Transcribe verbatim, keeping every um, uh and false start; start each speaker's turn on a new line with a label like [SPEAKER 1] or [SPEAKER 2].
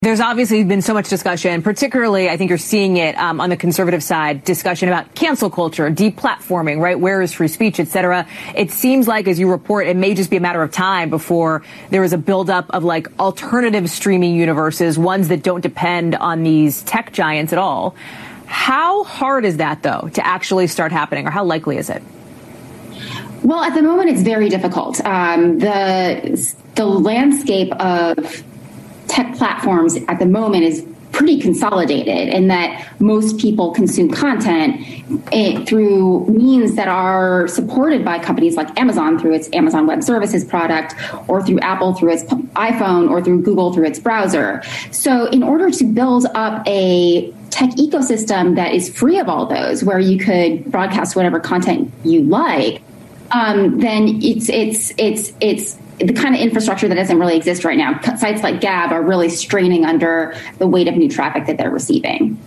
[SPEAKER 1] There's obviously been so much discussion, particularly I think you're seeing it um, on the conservative side, discussion about cancel culture, deplatforming, right? Where is free speech, et cetera. It seems like, as you report, it may just be a matter of time before there is a buildup of like alternative streaming universes, ones that don't depend on these tech giants at all. How hard is that, though, to actually start happening, or how likely is it?
[SPEAKER 2] Well, at the moment, it's very difficult. Um, the the landscape of tech platforms at the moment is pretty consolidated in that most people consume content it, through means that are supported by companies like Amazon through its Amazon Web Services product, or through Apple through its iPhone, or through Google through its browser. So in order to build up a tech ecosystem that is free of all those, where you could broadcast whatever content you like, um, then it's it's it's it's the kind of infrastructure that doesn't really exist right now. Sites like Gab are really straining under the weight of new traffic that they're receiving.